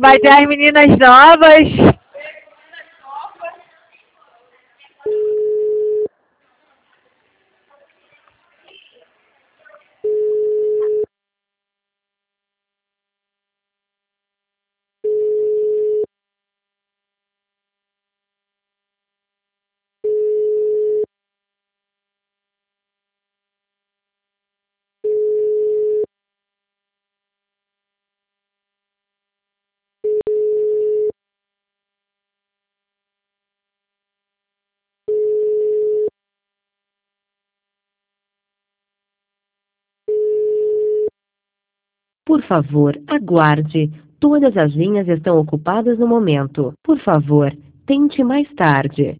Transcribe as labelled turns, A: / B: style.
A: Vai ter as meninas novas.
B: Por favor, aguarde. Todas as linhas estão ocupadas no momento. Por favor, tente mais tarde.